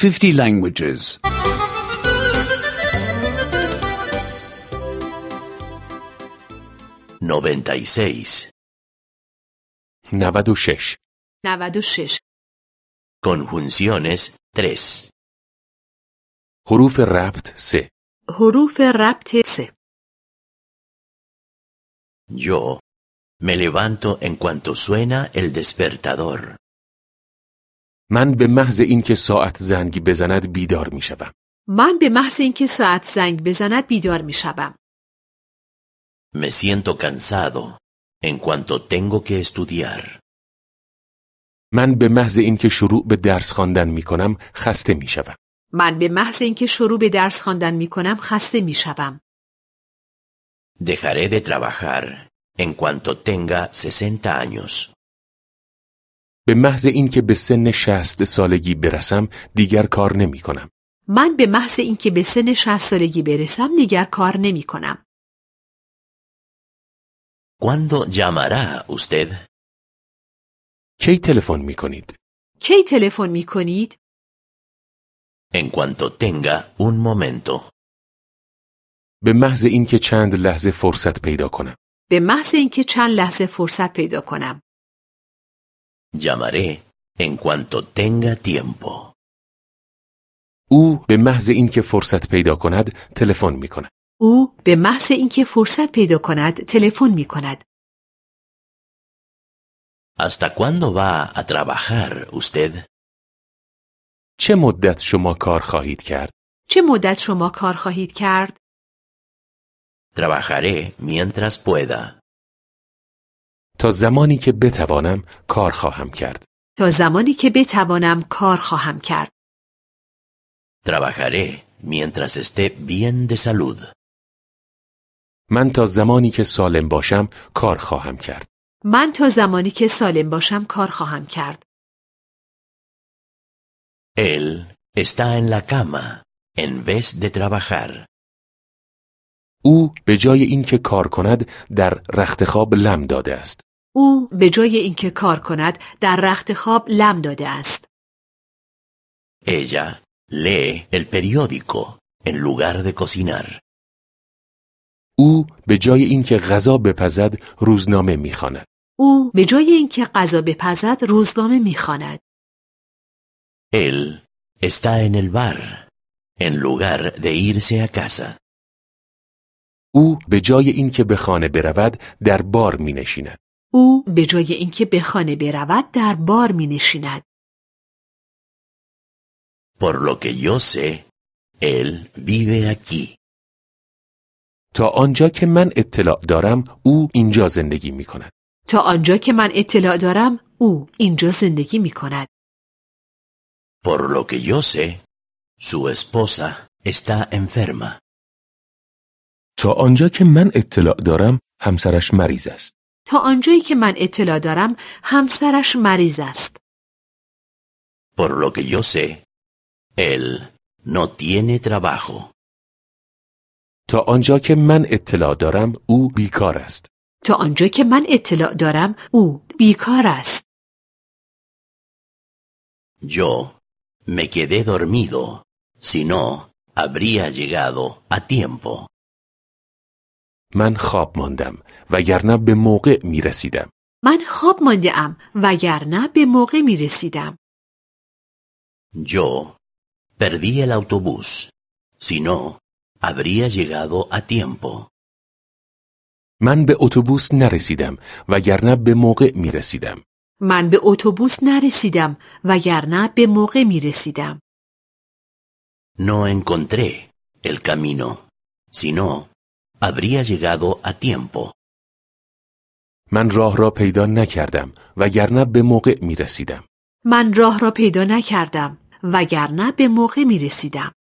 50 languages. 96. 96. 96. Conjunciones 3. حروف ربط 3. حروف ربط 3. Yo me levanto en cuanto suena el despertador. من به محض اینکه ساعت زنگ بزند بیدار میشوم. من به محض اینکه ساعت زنگ بزند بیدار میشوم. Me siento cansado en cuanto tengo que estudiar. من به محض اینکه شروع به درس خواندن میکنم خسته میشوم. من به محض اینکه شروع به درس خواندن میکنم خسته میشوم. Dejaré de trabajar en cuanto tenga 60 años. به محض اینکه به سن 60 سالگی برسم دیگر کار نمیکنم. من به محض اینکه به سن 60 سالگی برسم دیگر کار نمیکنم. ¿Cuándo llamará usted? کی تلفن میکنید؟ کی تلفن میکنید؟ En cuanto tenga un momento. به محض اینکه چند لحظه فرصت پیدا کنم. به محض اینکه چند لحظه فرصت پیدا کنم. Llamaré en cuanto tenga tiempo. او به محض اینکه فرصت پیدا کند تلفن میکند. او به محض اینکه فرصت پیدا کند تلفن میکند. ¿Hasta cuándo va a trabajar usted? چه مدت شما کار خواهید کرد؟ چه مدت شما کار خواهید کرد؟ Trabajaré mientras pueda. تا زمانی که بتوانم کار خواهم کرد. تا زمانی که بتوانم کار خواهم کرد. Trabajaré mientras esté bien de salud. من تا زمانی که سالم باشم کار خواهم کرد. من تا زمانی که سالم باشم کار خواهم کرد. Él está en la cama en vez de trabajar. او به جای اینکه کار کند در رخت خواب لم داده است. او به جای اینکه کار کند در رخت خواب لم داده است. Ella lee el periódico en lugar de cocinar. او به جای اینکه غذا بپزد روزنامه میخواند. او به جای اینکه غذا بپزد روزنامه میخواند. Él está en el bar en lugar de irse a casa. او به jay اینکه به خانه برود در بار مینشیند. او به جای اینکه به خانه برود در بار مینشیند. Por lo que yo sé, él vive aquí. تا آنجا که من اطلاع دارم او اینجا زندگی میکند. تا آنجا که من اطلاع دارم او اینجا زندگی میکند. Por lo que yo sé, su esposa está enferma. تا آنجا که من اطلاع دارم همسرش مریض است. تا آنجایی که من اطلاع دارم همسرش مریض است. Por lo que yo sé, él no tiene trabajo. تا آنجا که من اطلاع دارم او بیکار است. تا آنجا که من اطلاع دارم او بیکار است. Yo me quedé dormido, si no, habría llegado a tiempo. من خواب ماندم وگرنه به موقع می رسیدم. من خواب مانده ام وگرنه به موقع می رسیدم. Yo perdí el autobús, si no, habría llegado a tiempo. من به اتوبوس نرسیدم وگرنه به موقع می رسیدم. من به اتوبوس نرسیدم وگرنه به موقع می رسیدم. No encontré el camino, si no, habría llegado a tiempo. من راه را پیدا نکردم وگرنه به موقع می رسیدم. من راه را پیدا نکردم وگرنه به موقع می رسیدم.